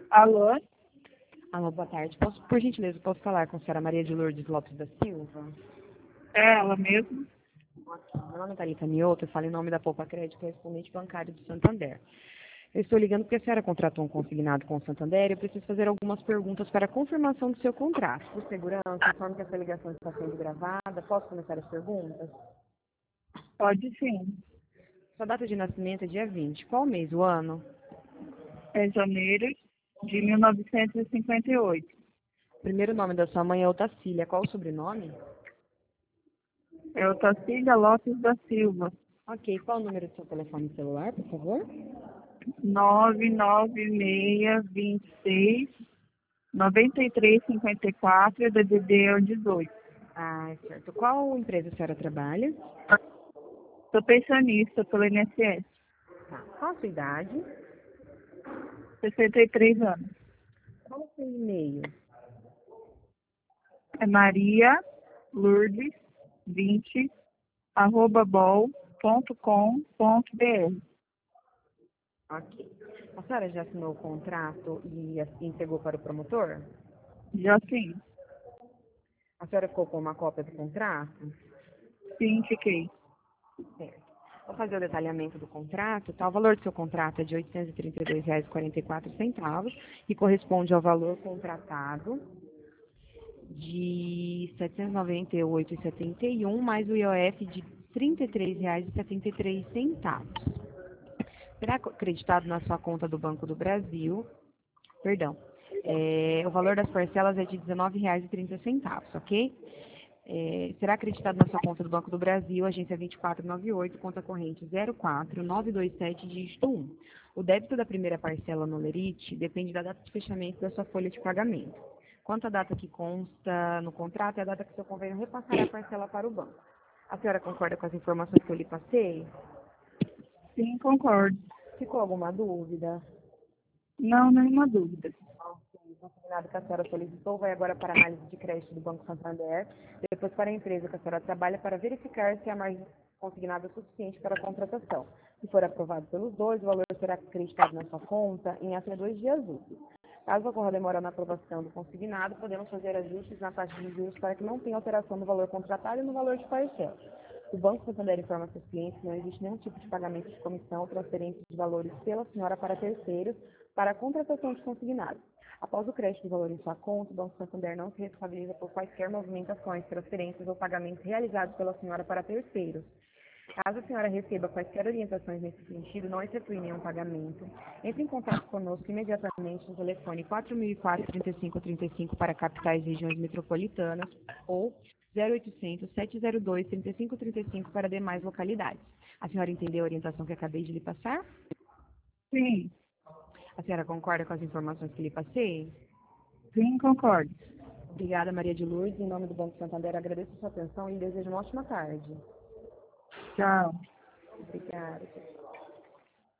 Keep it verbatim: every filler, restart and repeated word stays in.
Alô? Alô, boa tarde. Posso, por gentileza, posso falar com a senhora Maria de Lourdes Lopes da Silva? É ela mesmo? Meu nome é Thalita Mioto, eu falo em nome da Poupa Crédito, correspondente bancário do Santander. Eu estou ligando porque a senhora contratou um consignado com o Santander e eu preciso fazer algumas perguntas para a confirmação do seu contrato. Por segurança, informe que essa ligação está sendo gravada. Posso começar as perguntas? Pode sim. Sua data de nascimento é dia vinte. Qual mês, o ano? É janeiro de mil novecentos e cinquenta e oito. O primeiro nome da sua mãe é Otacília. Qual o sobrenome? É Otacília Lopes da Silva. Ok. Qual o número do seu telefone celular, por favor? nove nove seis, dois seis, nove três cinco quatro, D D D é o dezoito. Ah, certo. Qual empresa a senhora trabalha? Sou pensionista pelo I N S S. Tá. Qual a sua idade? sessenta e três anos. Qual o seu e-mail? É Maria Lourdes vinte arroba bol ponto com ponto br. Ok. A senhora já assinou o contrato e assim entregou para o promotor? Já sim. A senhora ficou com uma cópia do contrato? Sim, fiquei. Certo. Vou fazer o detalhamento do contrato. Tá? O valor do seu contrato é de oitocentos e trinta e dois reais e quarenta e quatro centavos e corresponde ao valor contratado de setecentos e noventa e oito reais e setenta e um, mais o I O F de trinta e três reais e setenta e três centavos. Será acreditado na sua conta do Banco do Brasil, perdão, é, o valor das parcelas é de dezenove reais e trinta centavos, ok? É, será acreditado na sua conta do Banco do Brasil, agência vinte e quatro noventa e oito, conta corrente zero quatro nove dois sete, dígito um. O débito da primeira parcela no Lerite depende da data de fechamento da sua folha de pagamento. Quanto à data que consta no contrato, é a data que seu convênio repassará a parcela para o banco. A senhora concorda com as informações que eu lhe passei? Sim, concordo. Ficou alguma dúvida? Não, nenhuma dúvida. O consignado que a senhora solicitou vai agora para a análise de crédito do Banco Santander, depois para a empresa que a senhora trabalha para verificar se a margem consignada é suficiente para a contratação. Se for aprovado pelos dois, o valor será acreditado na sua conta em até dois dias úteis. Caso ocorra demora na aprovação do consignado, podemos fazer ajustes na taxa de juros para que não tenha alteração no valor contratado e no valor de parcela. O Banco Santander informa seus clientes que não existe nenhum tipo de pagamento de comissão ou transferência de valores pela senhora para terceiros para a contratação de consignado. Após o crédito do valor em sua conta, o Banco Santander não se responsabiliza por quaisquer movimentações, transferências ou pagamentos realizados pela senhora para terceiros. Caso a senhora receba quaisquer orientações nesse sentido, não efetue nenhum pagamento, entre em contato conosco imediatamente no telefone quatro mil e quatro, trinta e cinco trinta e cinco para capitais e regiões metropolitanas ou zero oitocentos, sete zero dois, trinta e cinco trinta e cinco para demais localidades. A senhora entendeu a orientação que acabei de lhe passar? Sim, A senhora concorda com as informações que lhe passei? sim, concordo. Obrigada, Maria de Lourdes. Em nome do Banco Santander, agradeço a sua atenção e desejo uma ótima tarde. Tchau. Obrigada.